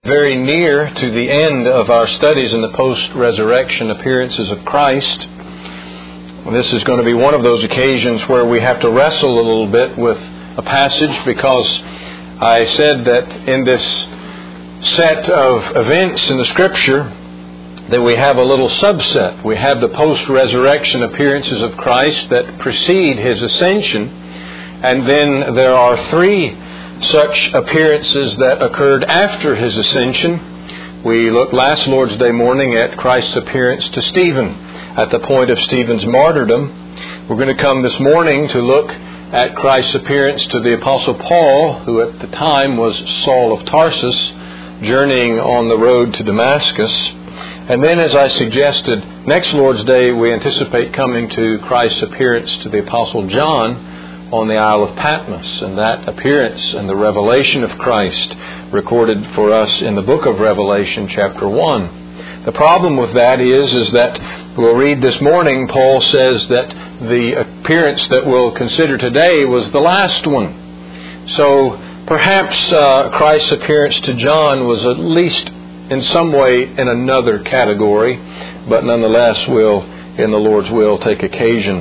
Very near to the end of our studies in the post-resurrection appearances of Christ. This is going to be one of those occasions where we have to wrestle a little bit with a passage, because I said that in this set of events in the Scripture that we have a little subset. We have the post-resurrection appearances of Christ that precede His ascension, and then there are three such appearances that occurred after His ascension. We looked last Lord's Day morning at Christ's appearance to Stephen at the point of Stephen's martyrdom. We're going to come this morning to look at Christ's appearance to the Apostle Paul, who at the time was Saul of Tarsus, journeying on the road to Damascus. And then, as I suggested, next Lord's Day we anticipate coming to Christ's appearance to the Apostle John on the Isle of Patmos, and that appearance and the revelation of Christ recorded for us in the book of Revelation, chapter 1. The problem with that is that we'll read this morning, Paul says that the appearance that we'll consider today was the last one. So perhaps Christ's appearance to John was at least in some way in another category, but nonetheless we'll, in the Lord's will, take occasion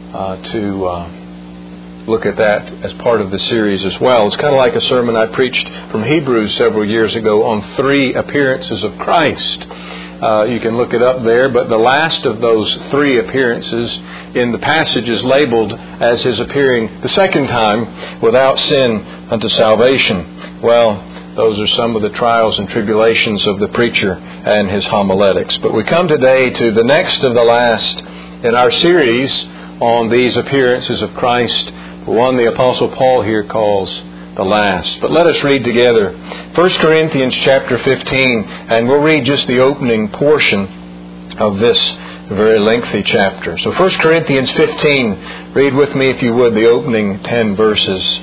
to look at that as part of the series as well. It's kind of like a sermon I preached from Hebrews several years ago on three appearances of Christ. You can look it up there, but the last of those three appearances in the passage is labeled as His appearing the second time without sin unto salvation. Well, those are some of the trials and tribulations of the preacher and his homiletics. But we come today to the next of the last in our series on these appearances of Christ, one the Apostle Paul here calls the last. But let us read together 1 Corinthians chapter 15, and we'll read just the opening portion of this very lengthy chapter. So 1 Corinthians 15, read with me if you would the opening 10 verses.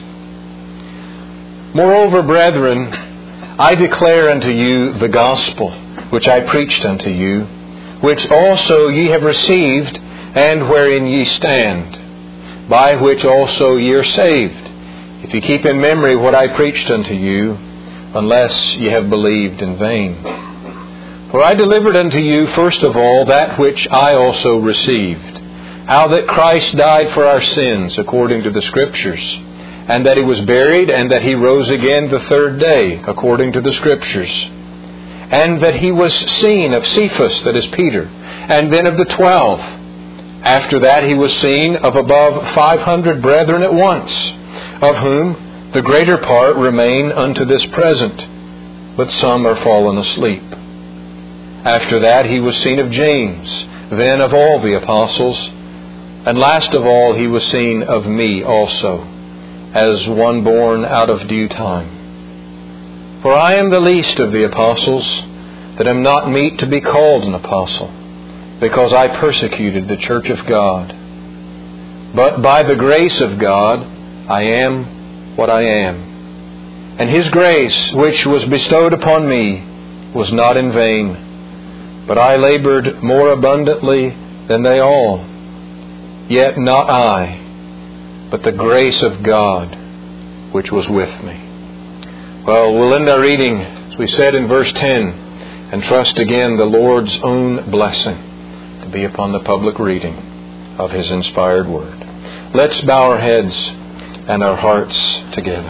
Moreover, brethren, I declare unto you the gospel which I preached unto you, which also ye have received, and wherein ye stand, by which also ye are saved, if ye keep in memory what I preached unto you, unless ye have believed in vain. For I delivered unto you first of all that which I also received, how that Christ died for our sins according to the Scriptures, and that He was buried, and that He rose again the third day according to the Scriptures, and that He was seen of Cephas, that is Peter, and then of the 12. After that He was seen of above 500 brethren at once, of whom the greater part remain unto this present, but some are fallen asleep. After that He was seen of James, then of all the apostles, and last of all He was seen of me also, as one born out of due time. For I am the least of the apostles, that am not meet to be called an apostle, because I persecuted the church of God. But by the grace of God I am what I am. And His grace, which was bestowed upon me, was not in vain, but I labored more abundantly than they all. Yet not I, but the grace of God which was with me. Well, we'll end our reading, as we said in verse 10, and trust again the Lord's own blessing to be upon the public reading of His inspired Word. Let's bow our heads and our hearts together.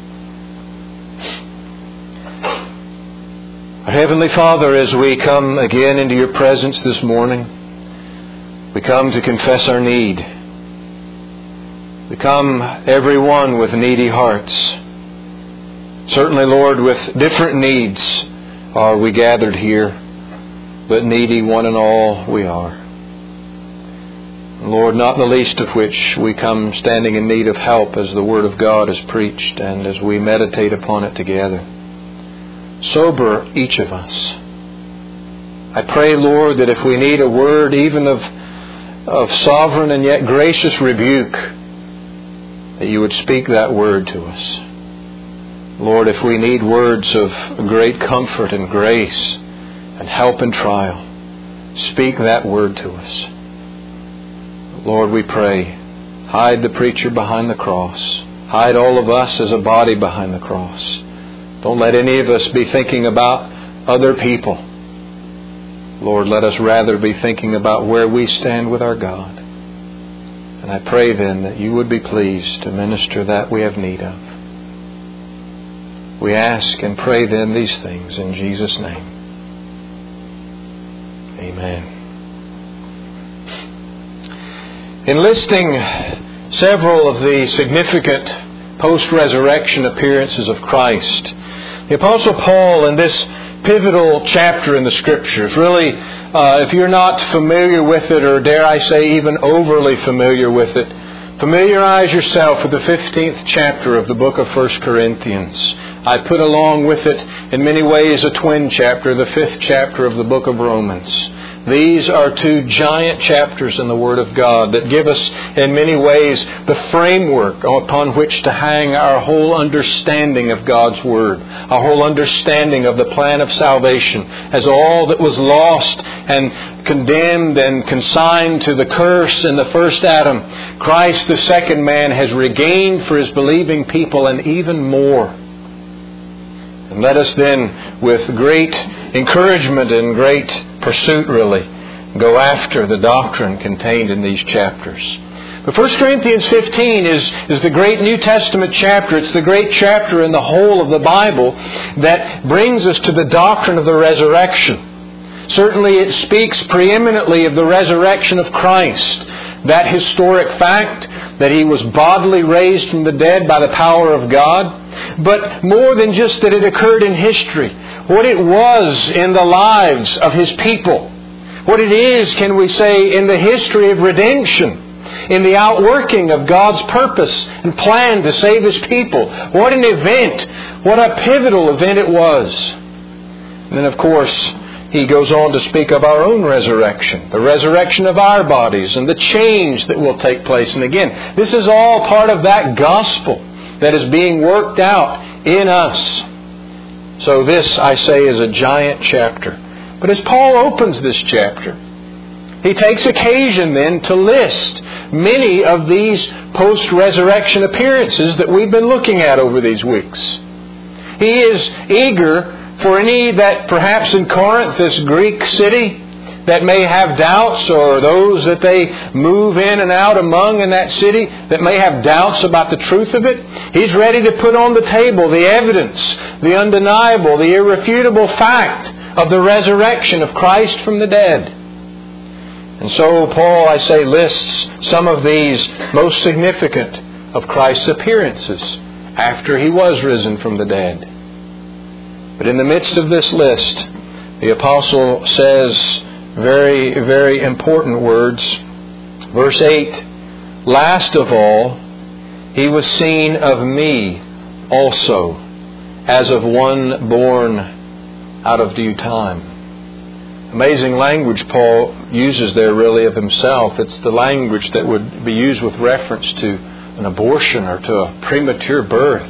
Our Heavenly Father, as we come again into Your presence this morning, we come to confess our need. We come, every one, with needy hearts. Certainly, Lord, with different needs are we gathered here, but needy one and all we are. Lord, not the least of which we come standing in need of help as the Word of God is preached and as we meditate upon it together. Sober each of us. I pray, Lord, that if we need a word even of sovereign and yet gracious rebuke, that You would speak that word to us. Lord, if we need words of great comfort and grace and help in trial, speak that word to us. Lord, we pray, hide the preacher behind the cross. Hide all of us as a body behind the cross. Don't let any of us be thinking about other people. Lord, let us rather be thinking about where we stand with our God. And I pray then that You would be pleased to minister that we have need of. We ask and pray then these things in Jesus' name. Amen. In listing several of the significant post-resurrection appearances of Christ, the Apostle Paul, in this pivotal chapter in the Scriptures, really, if you're not familiar with it, or dare I say even overly familiar with it, familiarize yourself with the 15th chapter of the book of 1 Corinthians. I put along with it, in many ways, a twin chapter, the 5th chapter of the book of Romans. These are two giant chapters in the Word of God that give us, in many ways, the framework upon which to hang our whole understanding of God's Word, our whole understanding of the plan of salvation, as all that was lost and condemned and consigned to the curse in the first Adam, Christ, the second man, has regained for His believing people, and even more. And let us then, with great encouragement and great pursuit, really, go after the doctrine contained in these chapters. But 1 Corinthians 15 is the great New Testament chapter. It's the great chapter in the whole of the Bible that brings us to the doctrine of the resurrection. Certainly it speaks preeminently of the resurrection of Christ, that historic fact that He was bodily raised from the dead by the power of God. But more than just that it occurred in history, what it was in the lives of His people. What it is, can we say, in the history of redemption, in the outworking of God's purpose and plan to save His people. What an event, what a pivotal event it was. And then, of course, he goes on to speak of our own resurrection, the resurrection of our bodies, and the change that will take place. And again, this is all part of that gospel that is being worked out in us. So this, I say, is a giant chapter. But as Paul opens this chapter, he takes occasion then to list many of these post-resurrection appearances that we've been looking at over these weeks. He is eager for any that perhaps in Corinth, this Greek city, that may have doubts, or those that they move in and out among in that city that may have doubts about the truth of it. He's ready to put on the table the evidence, the undeniable, the irrefutable fact of the resurrection of Christ from the dead. And so Paul, I say, lists some of these most significant of Christ's appearances after He was risen from the dead. But in the midst of this list, the apostle says very, very important words. Verse 8, last of all, He was seen of me also, as of one born out of due time. Amazing language Paul uses there, really, of himself. It's the language that would be used with reference to an abortion or to a premature birth.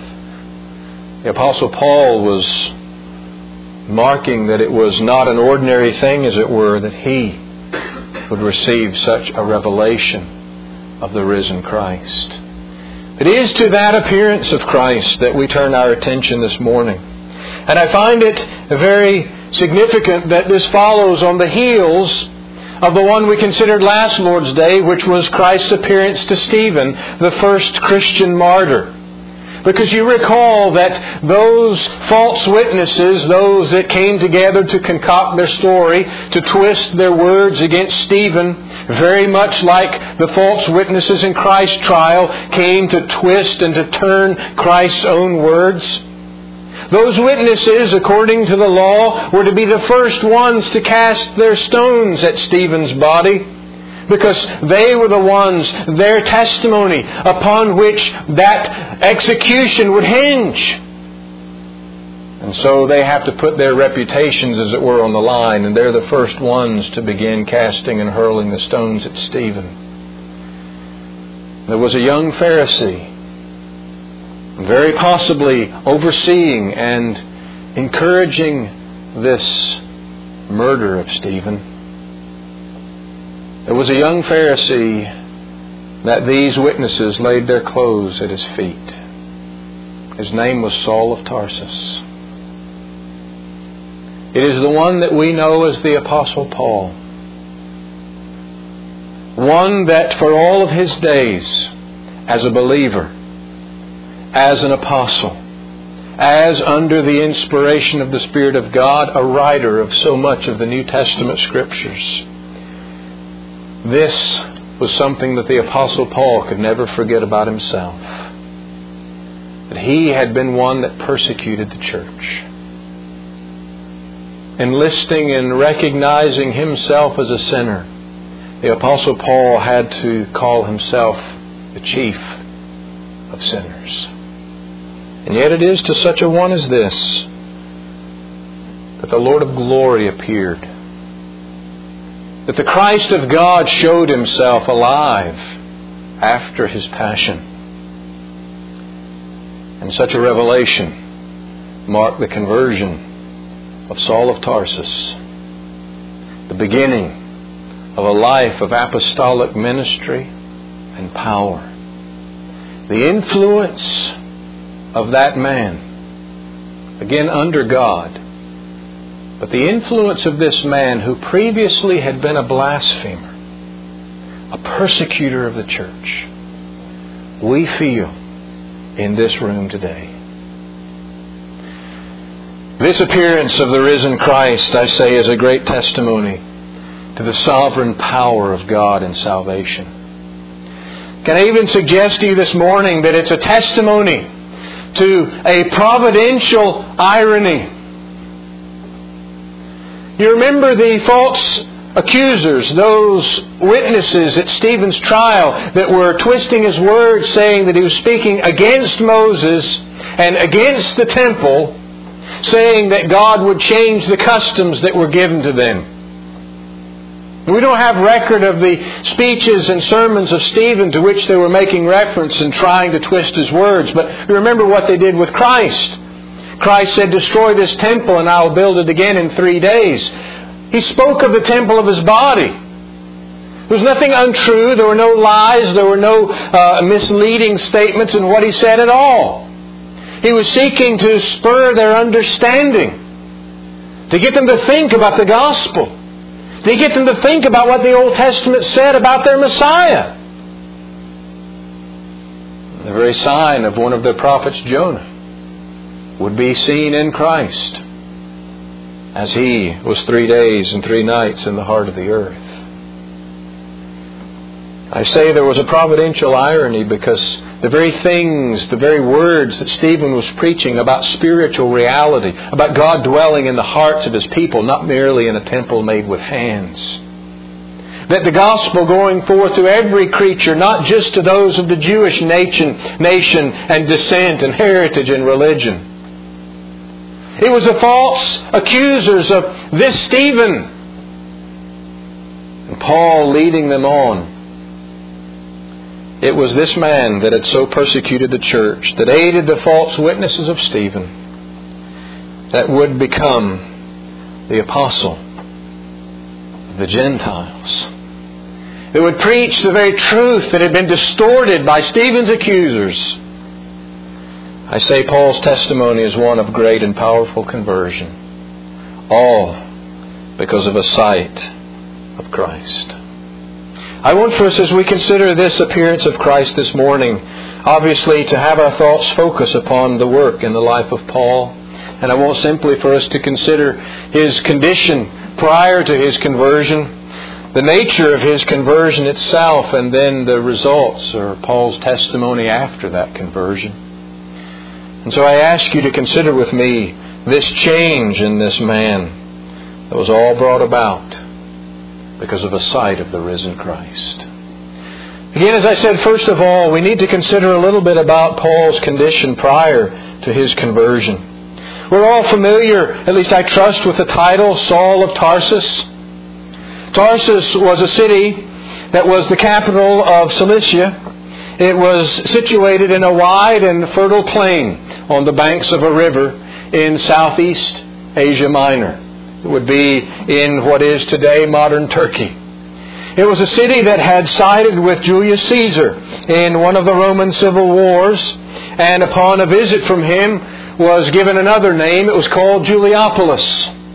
The Apostle Paul was marking that it was not an ordinary thing, as it were, that he would receive such a revelation of the risen Christ. It is to that appearance of Christ that we turn our attention this morning. And I find it very significant that this follows on the heels of the one we considered last Lord's Day, which was Christ's appearance to Stephen, the first Christian martyr. Because you recall that those false witnesses, those that came together to concoct their story, to twist their words against Stephen, very much like the false witnesses in Christ's trial came to twist and to turn Christ's own words. Those witnesses, according to the law, were to be the first ones to cast their stones at Stephen's body, because they were the ones, their testimony, upon which that execution would hinge. And so they have to put their reputations, as it were, on the line, and they're the first ones to begin casting and hurling the stones at Stephen. There was a young Pharisee, very possibly overseeing and encouraging this murder of Stephen. There was a young Pharisee that these witnesses laid their clothes at his feet. His name was Saul of Tarsus. It is the one that we know as the Apostle Paul. One that for all of his days, as a believer, as an apostle, as under the inspiration of the Spirit of God, a writer of so much of the New Testament Scriptures. This was something that the Apostle Paul could never forget about himself. That he had been one that persecuted the church. Enlisting and recognizing himself as a sinner, the Apostle Paul had to call himself the chief of sinners. And yet it is to such a one as this that the Lord of glory appeared. That the Christ of God showed Himself alive after His passion. And such a revelation marked the conversion of Saul of Tarsus. The beginning of a life of apostolic ministry and power. The influence of that man, again under God, but the influence of this man who previously had been a blasphemer, a persecutor of the church, we feel in this room today. This appearance of the risen Christ, I say, is a great testimony to the sovereign power of God in salvation. Can I even suggest to you this morning that it's a testimony to a providential irony? You remember the false accusers, those witnesses at Stephen's trial that were twisting his words, saying that he was speaking against Moses and against the temple, saying that God would change the customs that were given to them. We don't have record of the speeches and sermons of Stephen to which they were making reference and trying to twist his words. But you remember what they did with Christ. Christ said, "Destroy this temple and I will build it again in 3 days." He spoke of the temple of His body. There was nothing untrue. There were no lies. There were no misleading statements in what He said at all. He was seeking to spur their understanding, to get them to think about the gospel, to get them to think about what the Old Testament said about their Messiah. The very sign of one of their prophets, Jonah, would be seen in Christ as He was 3 days and 3 nights in the heart of the earth. I say there was a providential irony because the very things, the very words that Stephen was preaching about spiritual reality, about God dwelling in the hearts of His people, not merely in a temple made with hands. That the gospel going forth to every creature, not just to those of the Jewish nation and descent and heritage and religion. It was the false accusers of this Stephen, and Paul leading them on. It was this man that had so persecuted the church, that aided the false witnesses of Stephen, that would become the apostle of the Gentiles. It would preach the very truth that had been distorted by Stephen's accusers. I say Paul's testimony is one of great and powerful conversion, all because of a sight of Christ. I want for us, as we consider this appearance of Christ this morning, obviously to have our thoughts focus upon the work in the life of Paul. And I want simply for us to consider his condition prior to his conversion, the nature of his conversion itself, and then the results or Paul's testimony after that conversion. And so I ask you to consider with me this change in this man that was all brought about because of a sight of the risen Christ. Again, as I said, first of all, we need to consider a little bit about Paul's condition prior to his conversion. We're all familiar, at least I trust, with the title Saul of Tarsus. Tarsus was a city that was the capital of Cilicia. It was situated in a wide and fertile plain on the banks of a river in southeast Asia Minor. It would be in what is today modern Turkey. It was a city that had sided with Julius Caesar in one of the Roman civil wars, and upon a visit from him was given another name. It was called Juliapolis.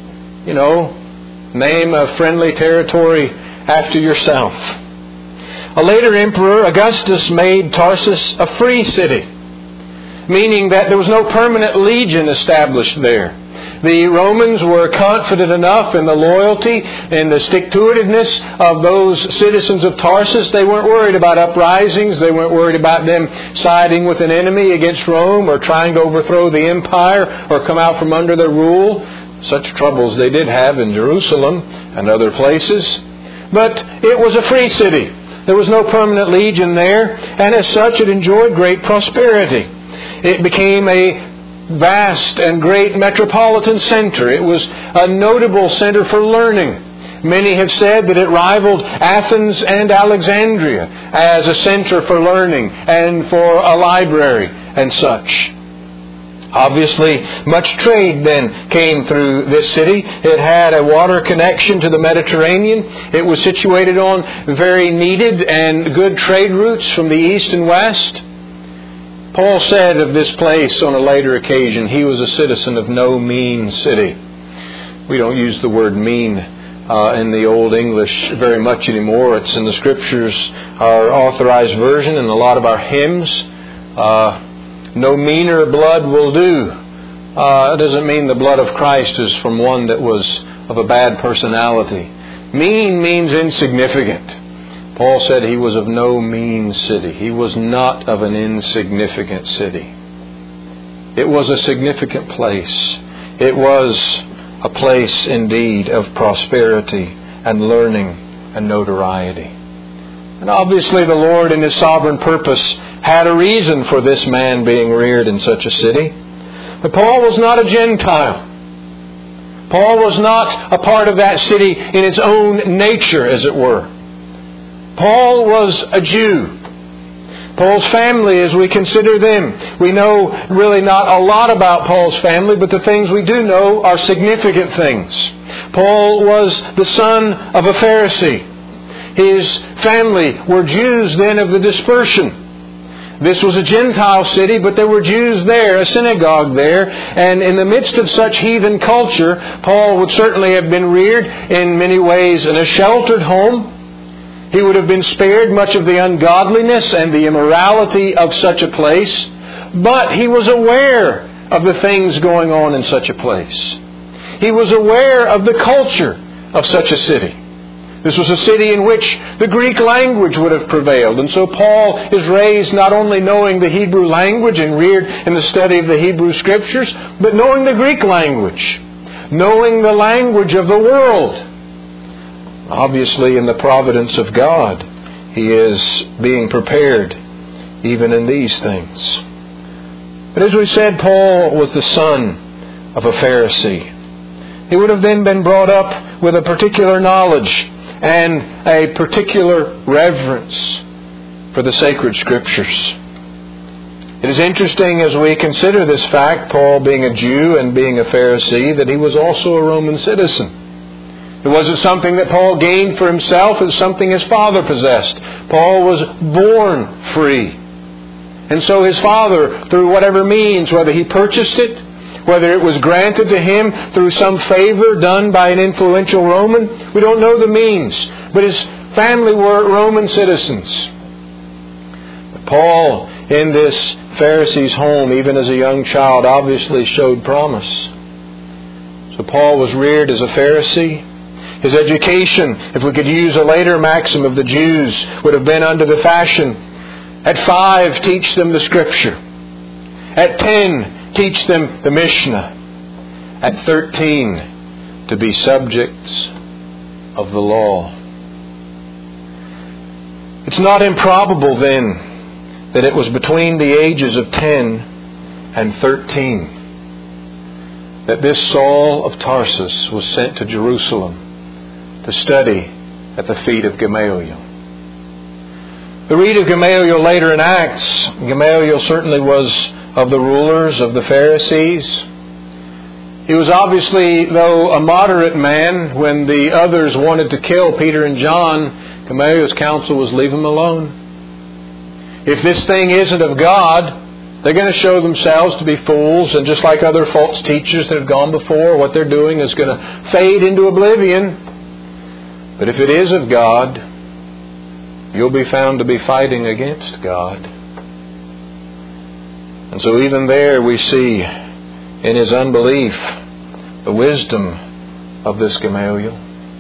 Name a friendly territory after yourself. A later emperor, Augustus, made Tarsus a free city, meaning that there was no permanent legion established there. The Romans were confident enough in the loyalty and the stick-to-itiveness of those citizens of Tarsus. They weren't worried about uprisings. They weren't worried about them siding with an enemy against Rome or trying to overthrow the empire or come out from under their rule. Such troubles they did have in Jerusalem and other places. But it was a free city. There was no permanent legion there, and as such it enjoyed great prosperity. It became a vast and great metropolitan center. It was a notable center for learning. Many have said that it rivaled Athens and Alexandria as a center for learning and for a library and such. Obviously, much trade then came through this city. It had a water connection to the Mediterranean. It was situated on very needed and good trade routes from the east and west. Paul said of this place on a later occasion, he was a citizen of no mean city. We don't use the word mean in the Old English very much anymore. It's in the Scriptures, our authorized version, and a lot of our hymns. No meaner blood will do. It doesn't mean the blood of Christ is from one that was of a bad personality. Mean means insignificant. Paul said he was of no mean city. He was not of an insignificant city. It was a significant place. It was a place indeed of prosperity and learning and notoriety. And obviously the Lord in His sovereign purpose had a reason for this man being reared in such a city. But Paul was not a Gentile. Paul was not a part of that city in its own nature, as it were. Paul was a Jew. Paul's family, as we consider them, we know really not a lot about Paul's family, but the things we do know are significant things. Paul was the son of a Pharisee. His family were Jews then of the dispersion. This was a Gentile city, but there were Jews there, a synagogue there, and in the midst of such heathen culture, Paul would certainly have been reared in many ways in a sheltered home. He would have been spared much of the ungodliness and the immorality of such a place, but he was aware of the things going on in such a place. He was aware of the culture of such a city. This was a city in which the Greek language would have prevailed. And so Paul is raised not only knowing the Hebrew language and reared in the study of the Hebrew Scriptures, but knowing the Greek language, knowing the language of the world. Obviously, in the providence of God, he is being prepared even in these things. But as we said, Paul was the son of a Pharisee. He would have then been brought up with a particular knowledge and a particular reverence for the sacred Scriptures. It is interesting as we consider this fact, Paul being a Jew and being a Pharisee, that he was also a Roman citizen. It wasn't something that Paul gained for himself, it was something his father possessed. Paul was born free. And so his father, through whatever means, whether he purchased it, whether it was granted to him through some favor done by an influential Roman, we don't know the means. But his family were Roman citizens. But Paul, in this Pharisee's home, even as a young child, obviously showed promise. So Paul was reared as a Pharisee. His education, if we could use a later maxim of the Jews, would have been under the fashion. At 5, teach them the Scripture. At 10, teach them the Mishnah. At 13, to be subjects of the law. It's not improbable then that it was between the ages of 10 and 13 that this Saul of Tarsus was sent to Jerusalem to study at the feet of Gamaliel. We read of Gamaliel later in Acts. Gamaliel certainly was of the rulers of the Pharisees. He was obviously, though, a moderate man. When the others wanted to kill Peter and John, Gamaliel's counsel was leave them alone. If this thing isn't of God, They're going to show themselves to be fools, and just like other false teachers that have gone before, what they're doing is going to fade into oblivion. But if it is of God, you'll be found to be fighting against God. And so even there we see in his unbelief the wisdom of this Gamaliel.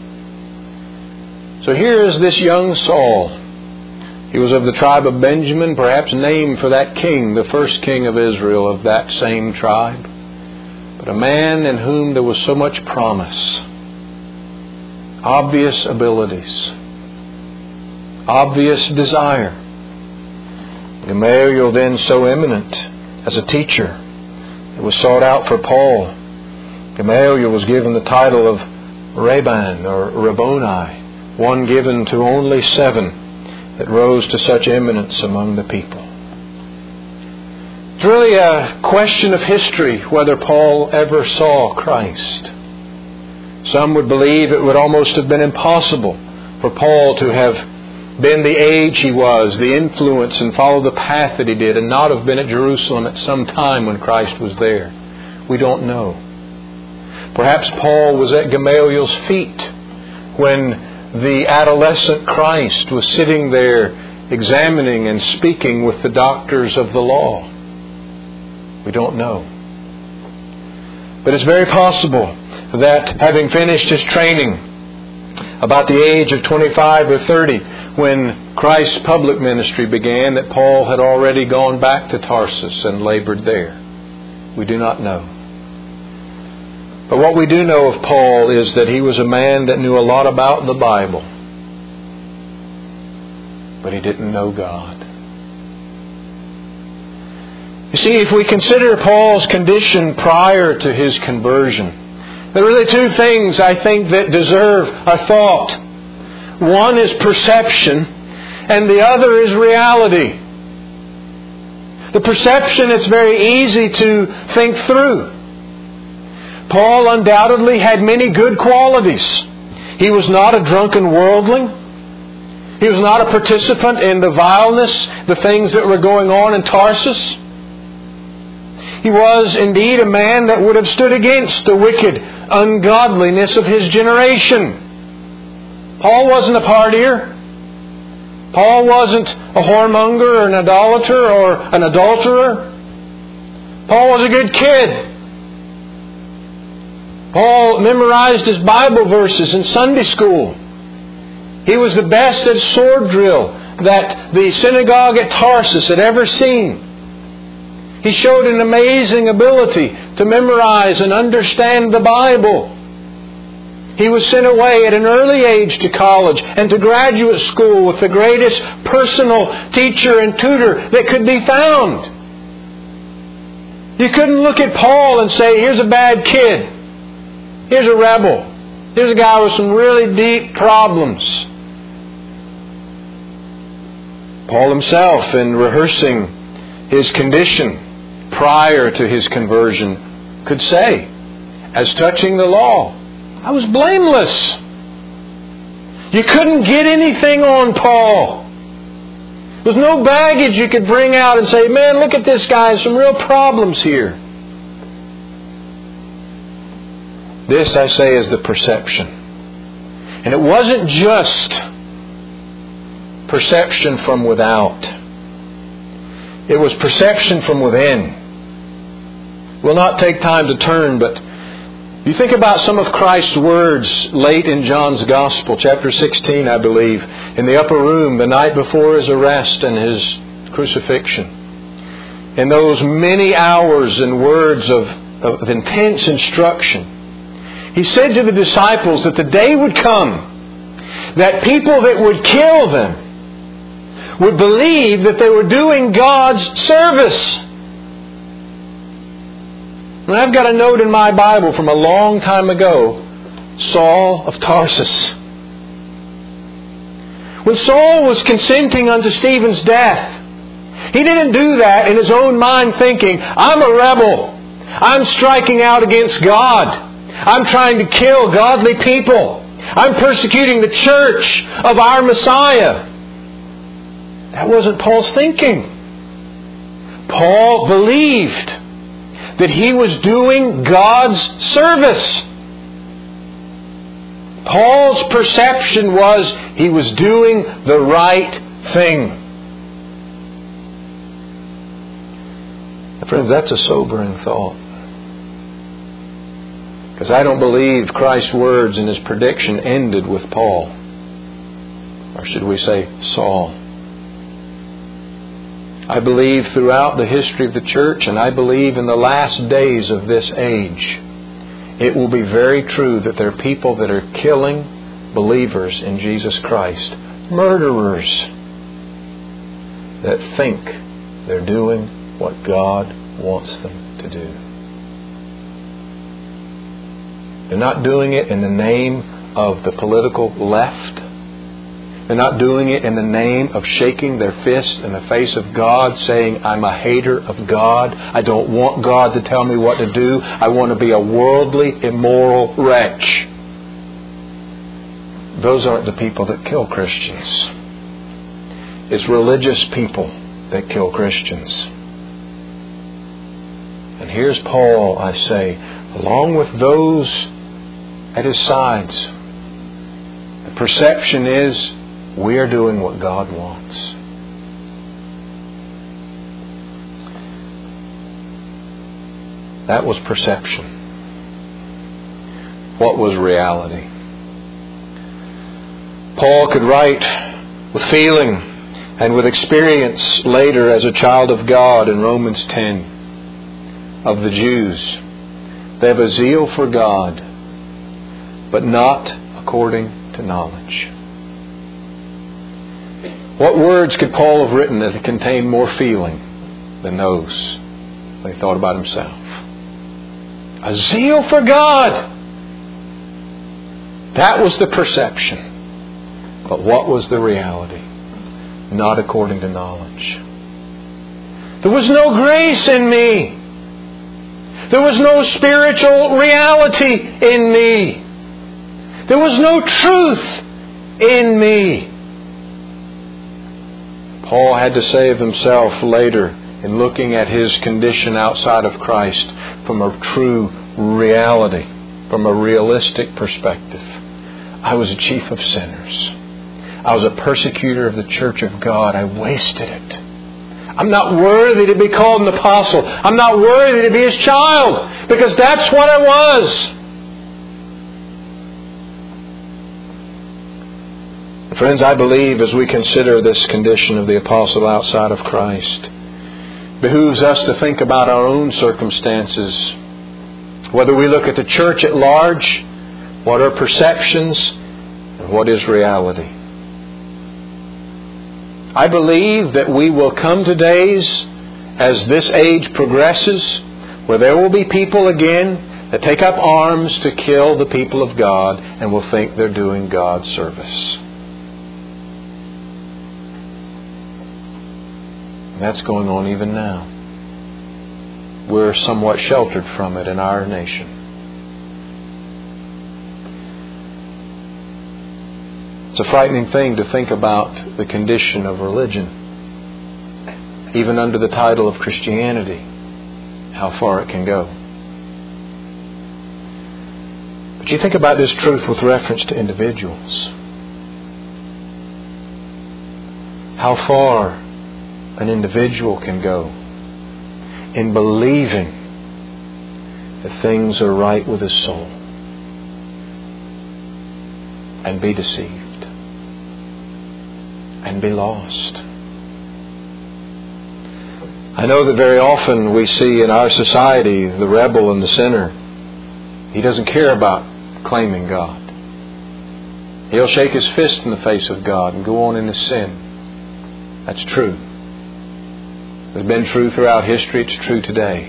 So here is this young Saul. He was of the tribe of Benjamin, perhaps named for that king, the first king of Israel of that same tribe. But a man in whom there was so much promise, obvious abilities, obvious desire. Gamaliel then so eminent as a teacher. It was sought out for Paul. Gamaliel was given the title of Rabban or Rabboni, one given to only 7 that rose to such eminence among the people. It's really a question of history whether Paul ever saw Christ. Some would believe it would almost have been impossible for Paul to have been the age he was, the influence, and follow the path that he did, and not have been at Jerusalem at some time when Christ was there. We don't know. Perhaps Paul was at Gamaliel's feet when the adolescent Christ was sitting there examining and speaking with the doctors of the law. We don't know. But it's very possible that having finished his training about the age of 25 or 30, when Christ's public ministry began, that Paul had already gone back to Tarsus and labored there. We do not know. But what we do know of Paul is that he was a man that knew a lot about the Bible, but he didn't know God. You see, if we consider Paul's condition prior to his conversion, there are really 2 things, I think, that deserve a thought. One is perception, and the other is reality. The perception, it's very easy to think through. Paul undoubtedly had many good qualities. He was not a drunken worldling. He was not a participant in the vileness, the things that were going on in Tarsus. He was indeed a man that would have stood against the wicked ungodliness of his generation. Paul wasn't a partier. Paul wasn't a whoremonger or an idolater or an adulterer. Paul was a good kid. Paul memorized his Bible verses in Sunday school. He was the best at sword drill that the synagogue at Tarsus had ever seen. He showed an amazing ability to memorize and understand the Bible. He was sent away at an early age to college and to graduate school with the greatest personal teacher and tutor that could be found. You couldn't look at Paul and say, here's a bad kid. Here's a rebel. Here's a guy with some really deep problems. Paul himself, in rehearsing his condition prior to his conversion, could say, as touching the law, I was blameless. You couldn't get anything on Paul. There was no baggage you could bring out and say, man, look at this guy, some real problems here. This, I say, is the perception. And it wasn't just perception from without. It was perception from within. We'll not take time to turn, but you think about some of Christ's words late in John's Gospel, chapter 16, I believe, in the upper room the night before his arrest and his crucifixion. In those many hours and words of intense instruction, He said to the disciples that the day would come that people that would kill them would believe that they were doing God's service. And I've got a note in my Bible from a long time ago, Saul of Tarsus. When Saul was consenting unto Stephen's death, he didn't do that in his own mind thinking, I'm a rebel. I'm striking out against God. I'm trying to kill godly people. I'm persecuting the church of our Messiah. That wasn't Paul's thinking. Paul believed that he was doing God's service. Paul's perception was he was doing the right thing. Friends, that's a sobering thought. Because I don't believe Christ's words and His prediction ended with Paul. Or should we say Saul. I believe throughout the history of the church, and I believe in the last days of this age, it will be very true that there are people that are killing believers in Jesus Christ. Murderers that think they're doing what God wants them to do. They're not doing it in the name of the political left. They're not doing it in the name of shaking their fist in the face of God, saying, I'm a hater of God. I don't want God to tell me what to do. I want to be a worldly, immoral wretch. Those aren't the people that kill Christians. It's religious people that kill Christians. And here's Paul, I say, along with those at his sides. The perception is we are doing what God wants. That was perception. What was reality? Paul could write with feeling and with experience later as a child of God in Romans 10 of the Jews. They have a zeal for God, but not according to knowledge. What words could Paul have written that contained more feeling than those when he thought about himself? A zeal for God. That was the perception. But what was the reality? Not according to knowledge. There was no grace in me. There was no spiritual reality in me. There was no truth in me. Paul had to say of himself later, in looking at his condition outside of Christ, from a true reality, from a realistic perspective. I was a chief of sinners. I was a persecutor of the church of God. I wasted it. I'm not worthy to be called an apostle. I'm not worthy to be His child, because that's what I was. Friends, I believe as we consider this condition of the apostle outside of Christ, it behooves us to think about our own circumstances. Whether we look at the church at large, what are perceptions, and what is reality. I believe that we will come to days, as this age progresses, where there will be people again that take up arms to kill the people of God and will think they're doing God's service. That's going on even now. We're somewhat sheltered from it in our nation. It's a frightening thing to think about the condition of religion, even under the title of Christianity, how far it can go. But you think about this truth with reference to individuals. How far an individual can go in believing that things are right with his soul and be deceived and be lost. I know that very often we see in our society the rebel and the sinner. He doesn't care about claiming God. He'll shake his fist in the face of God and go on in his sin. That's true. It's been true throughout history. It's true today.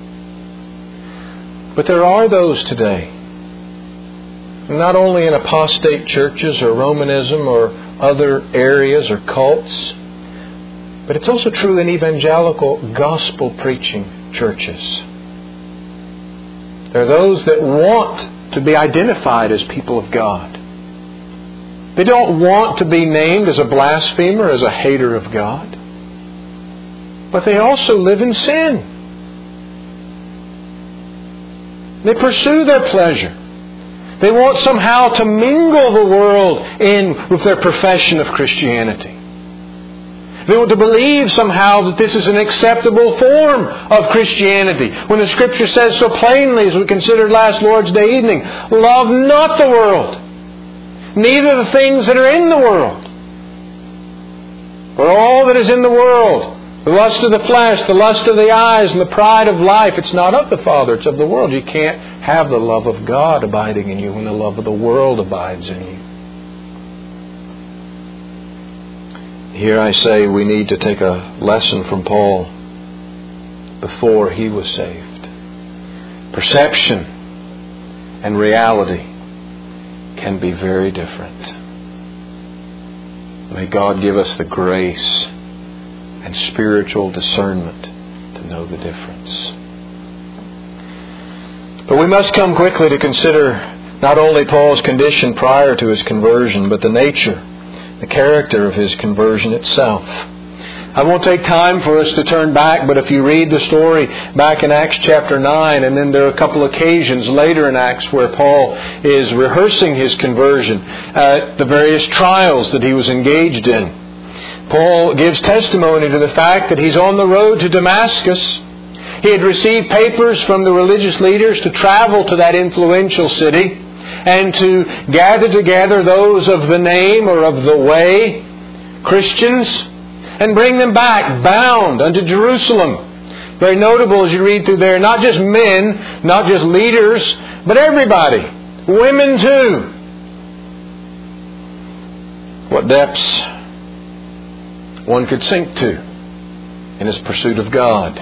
But there are those today, not only in apostate churches or Romanism or other areas or cults, but it's also true in evangelical gospel preaching churches. There are those that want to be identified as people of God. They don't want to be named as a blasphemer, as a hater of God. but they also live in sin. They pursue their pleasure. They want somehow to mingle the world in with their profession of Christianity. They want to believe somehow that this is an acceptable form of Christianity. When the Scripture says so plainly, as we considered last Lord's Day evening, love not the world, neither the things that are in the world. For all that is in the world, the lust of the flesh, the lust of the eyes, and the pride of life, it's not of the Father, it's of the world. You can't have the love of God abiding in you when the love of the world abides in you. Here I say we need to take a lesson from Paul before he was saved. Perception and reality can be very different. May God give us the grace and spiritual discernment to know the difference. But we must come quickly to consider not only Paul's condition prior to his conversion, but the nature, the character of his conversion itself. I won't take time for us to turn back, but if you read the story back in Acts chapter 9, and then there are a couple occasions later in Acts where Paul is rehearsing his conversion, the various trials that he was engaged in. Paul gives testimony to the fact that he's on the road to Damascus. He had received papers from the religious leaders to travel to that influential city and to gather together those of the name or of the way, Christians, and bring them back bound unto Jerusalem. Very notable as you read through there, not just men, not just leaders, but everybody. Women too. What depths one could sink to in his pursuit of God.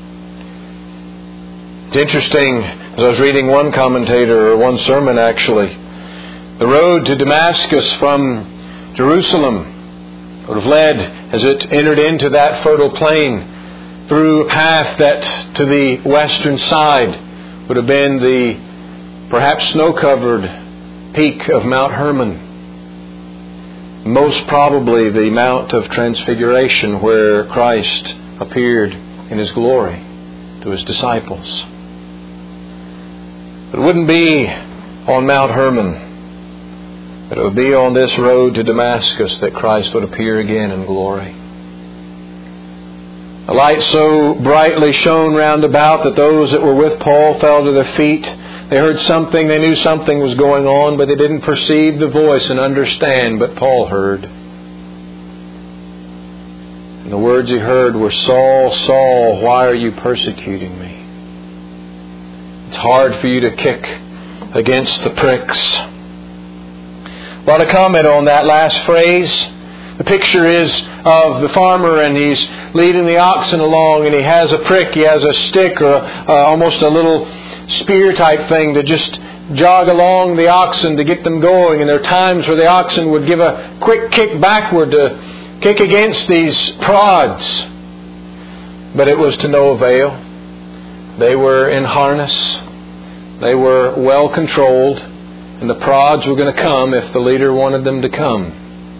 It's interesting, as I was reading one commentator, or one sermon actually, the road to Damascus from Jerusalem would have led, as it entered into that fertile plain, through a path that to the western side would have been the perhaps snow-covered peak of Mount Hermon. Most probably the Mount of Transfiguration, where Christ appeared in His glory to His disciples. It wouldn't be on Mount Hermon, but it would be on this road to Damascus that Christ would appear again in glory. A light so brightly shone round about that those that were with Paul fell to their feet. They heard something, they knew something was going on, but they didn't perceive the voice and understand, but Paul heard. And the words he heard were, "Saul, Saul, why are you persecuting me?" It's hard for you to kick against the pricks. A lot of comment on that last phrase. The picture is of the farmer, and he's leading the oxen along, and he has a prick, he has a stick or almost a little spear type thing to just jog along the oxen to get them going. And there are times where the oxen would give a quick kick backward to kick against these prods. But it was to no avail. They were in harness. They were well controlled. And the prods were going to come if the leader wanted them to come.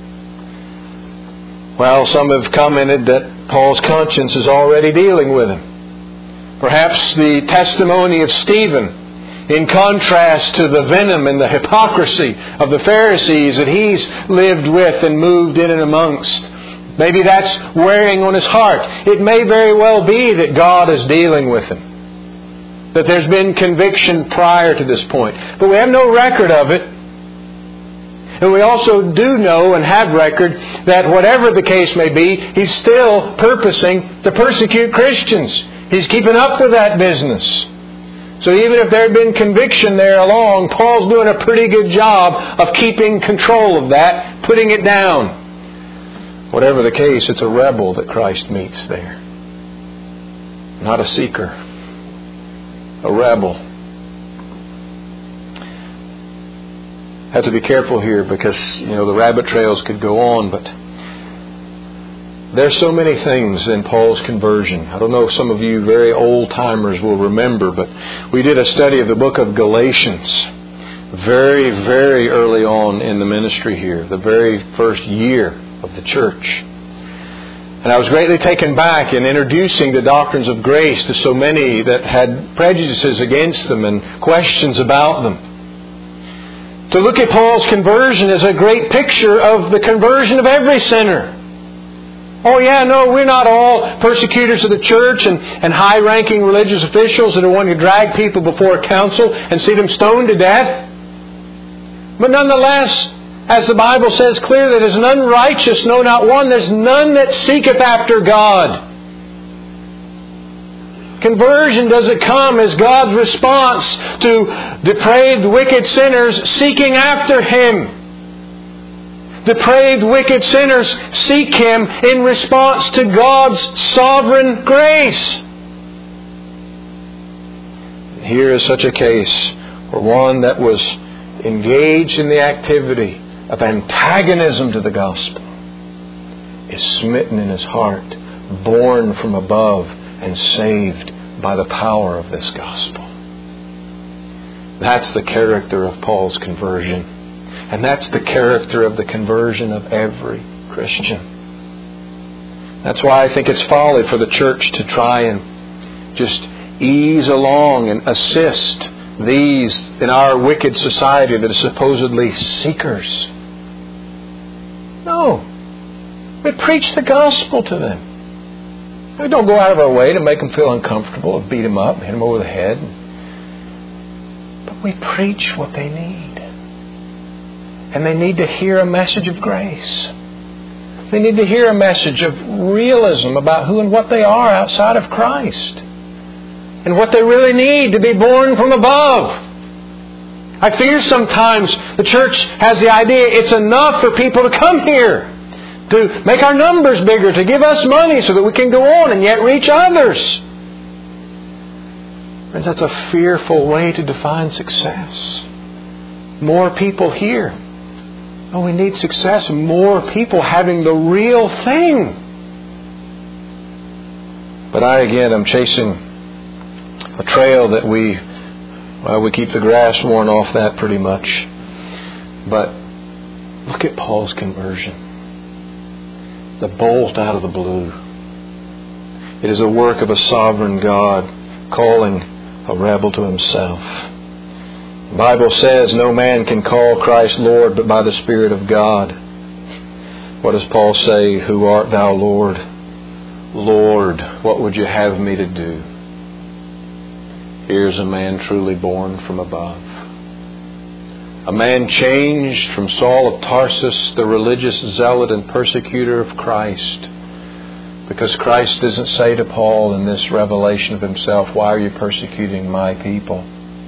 Well, some have commented that Paul's conscience is already dealing with him. Perhaps the testimony of Stephen, in contrast to the venom and the hypocrisy of the Pharisees that he's lived with and moved in and amongst, maybe that's wearing on his heart. It may very well be that God is dealing with him, that there's been conviction prior to this point. But we have no record of it. And we also do know and have record that whatever the case may be, he's still purposing to persecute Christians. He's keeping up with that business. So even if there had been conviction there along, Paul's doing a pretty good job of keeping control of that, putting it down. Whatever the case, it's a rebel that Christ meets there. Not a seeker. A rebel. I have to be careful here because, the rabbit trails could go on, but there's so many things in Paul's conversion. I don't know if some of you very old-timers will remember, but we did a study of the book of Galatians very, very early on in the ministry here, the very first year of the church. And I was greatly taken back in introducing the doctrines of grace to so many that had prejudices against them and questions about them. To look at Paul's conversion as a great picture of the conversion of every sinner. Oh yeah, no, we're not all persecutors of the church and high-ranking religious officials that are wanting to drag people before a council and see them stoned to death. But nonetheless, as the Bible says clearly, that is an unrighteous, no, not one. There's none that seeketh after God. Conversion doesn't come as God's response to depraved, wicked sinners seeking after Him. Depraved, wicked sinners seek Him in response to God's sovereign grace. Here is such a case where one that was engaged in the activity of antagonism to the gospel is smitten in his heart, born from above, and saved by the power of this gospel. That's the character of Paul's conversion. And that's the character of the conversion of every Christian. That's why I think it's folly for the church to try and just ease along and assist these in our wicked society that are supposedly seekers. No. We preach the gospel to them. We don't go out of our way to make them feel uncomfortable, beat them up, hit them over the head. But we preach what they need. And they need to hear a message of grace. They need to hear a message of realism about who and what they are outside of Christ. And what they really need to be born from above. I fear sometimes the church has the idea it's enough for people to come here, to make our numbers bigger, to give us money so that we can go on and yet reach others. Friends, that's a fearful way to define success. More people here. Oh, we need success. More people having the real thing. But I again am chasing a trail that we keep the grass worn off that pretty much. But look at Paul's conversion. The bolt out of the blue. It is a work of a sovereign God calling a rebel to Himself. The Bible says no man can call Christ Lord but by the Spirit of God. What does Paul say? Who art thou, Lord? Lord, what would you have me to do? Here's a man truly born from above. A man changed from Saul of Tarsus, the religious zealot and persecutor of Christ. Because Christ doesn't say to Paul in this revelation of Himself, why are you persecuting my people?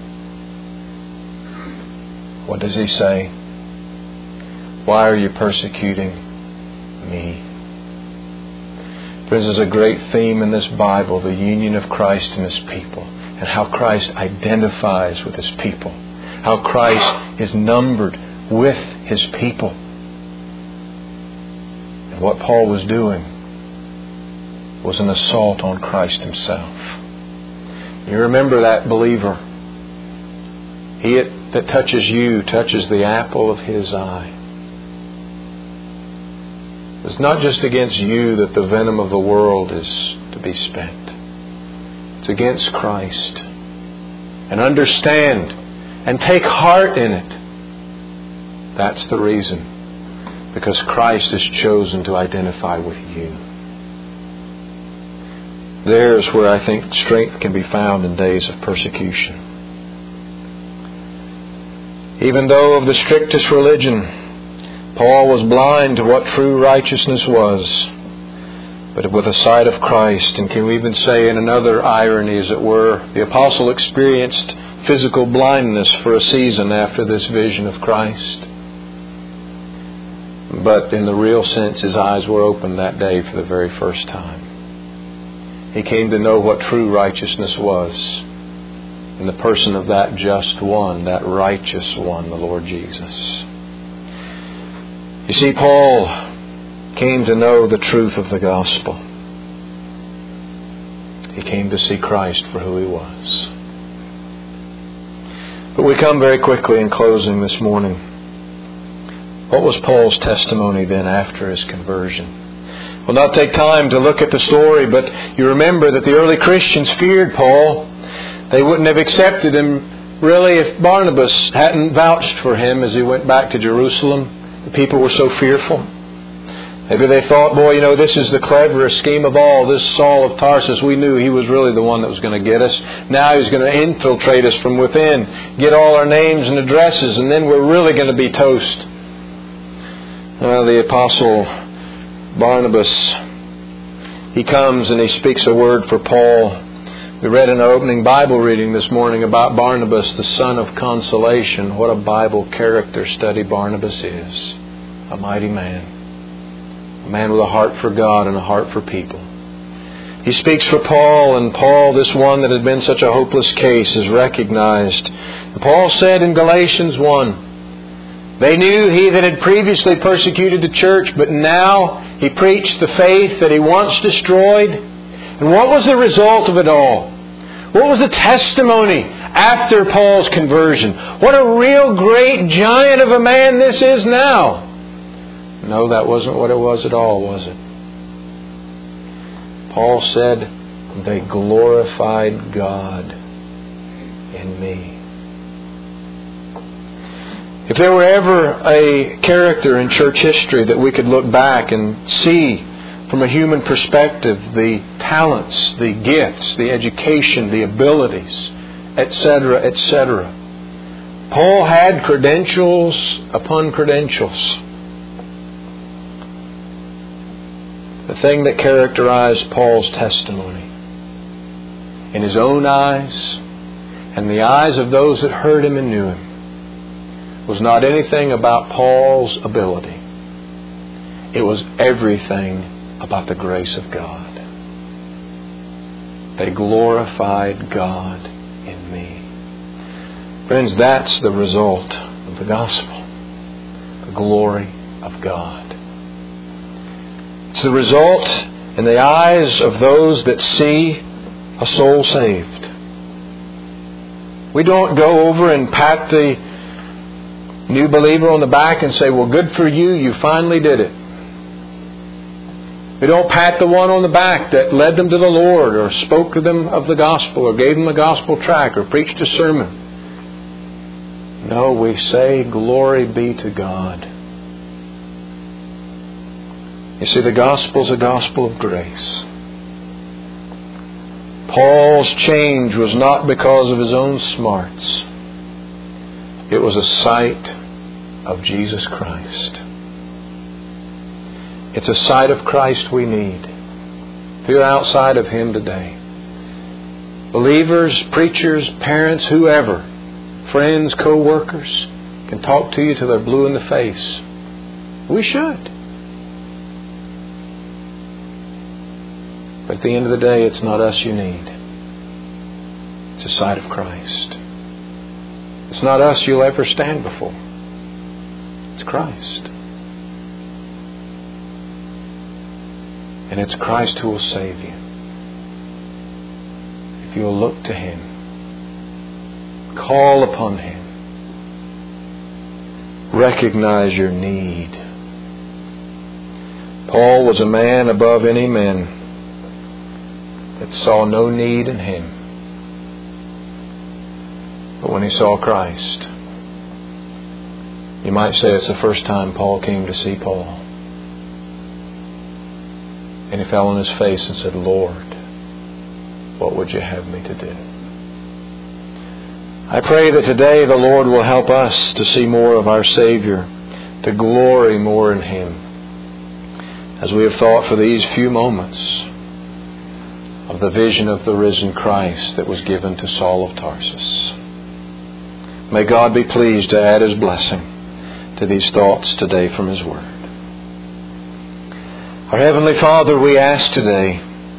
What does He say? Why are you persecuting me? This is a great theme in this Bible, the union of Christ and His people. And how Christ identifies with His people. How Christ is numbered with His people. And what Paul was doing was an assault on Christ Himself. You remember that believer. He that touches you touches the apple of His eye. It's not just against you that the venom of the world is to be spent. It's against Christ. And understand and take heart in it. That's the reason. Because Christ is chosen to identify with you. There's where I think strength can be found in days of persecution. Even though of the strictest religion, Paul was blind to what true righteousness was. But with the sight of Christ, and can we even say in another irony, as it were, the apostle experienced physical blindness for a season after this vision of Christ. But in the real sense, his eyes were opened that day for the very first time. He came to know what true righteousness was in the person of that just one, that righteous one, the Lord Jesus. You see, Paul came to know the truth of the gospel. He came to see Christ for who He was. But we come very quickly in closing this morning. What was Paul's testimony then after his conversion? We'll not take time to look at the story, but you remember that the early Christians feared Paul. They wouldn't have accepted him really if Barnabas hadn't vouched for him as he went back to Jerusalem. The people were so fearful. Maybe they thought, boy, this is the cleverest scheme of all. This Saul of Tarsus, we knew he was really the one that was going to get us. Now he's going to infiltrate us from within, get all our names and addresses, and then we're really going to be toast. The Apostle Barnabas, he comes and he speaks a word for Paul. We read in our opening Bible reading this morning about Barnabas, the son of consolation. What a Bible character study Barnabas is. A mighty man. A man with a heart for God and a heart for people. He speaks for Paul, and Paul, this one that had been such a hopeless case, is recognized. And Paul said in Galatians 1, they knew he that had previously persecuted the church, but now he preached the faith that he once destroyed. And what was the result of it all? What was the testimony after Paul's conversion? What a real great giant of a man this is now. No, that wasn't what it was at all, was it? Paul said, they glorified God in me. If there were ever a character in church history that we could look back and see from a human perspective the talents, the gifts, the education, the abilities, etc., etc., Paul had credentials upon credentials. The thing that characterized Paul's testimony in his own eyes and the eyes of those that heard him and knew him was not anything about Paul's ability. It was everything about the grace of God. They glorified God in me. Friends, that's the result of the gospel. The glory of God. It's the result in the eyes of those that see a soul saved. We don't go over and pat the new believer on the back and say, well, good for you, you finally did it. We don't pat the one on the back that led them to the Lord or spoke to them of the gospel or gave them a gospel tract or preached a sermon. No, we say, glory be to God. You see, the gospel is a gospel of grace. Paul's change was not because of his own smarts. It was a sight of Jesus Christ. It's a sight of Christ we need. If you're outside of Him today, believers, preachers, parents, whoever, friends, co-workers, can talk to you till they're blue in the face. We should. But at the end of the day, it's not us you need. It's a sight of Christ. It's not us you'll ever stand before. It's Christ. And it's Christ who will save you. If you will look to Him, call upon Him, recognize your need. Paul was a man above any men that saw no need in him. But when he saw Christ, you might say it's the first time Paul came to see Paul. And he fell on his face and said, Lord, what would you have me to do? I pray that today the Lord will help us to see more of our Savior, to glory more in Him, as we have thought for these few moments of the vision of the risen Christ that was given to Saul of Tarsus. May God be pleased to add His blessing to these thoughts today from His Word. Our Heavenly Father, we ask today,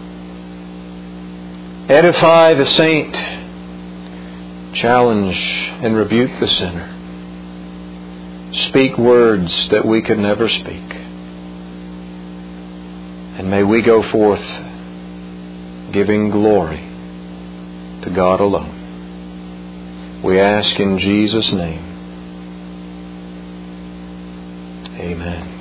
edify the saint, challenge and rebuke the sinner. Speak words that we could never speak. And may we go forth giving glory to God alone. We ask in Jesus' name. Amen.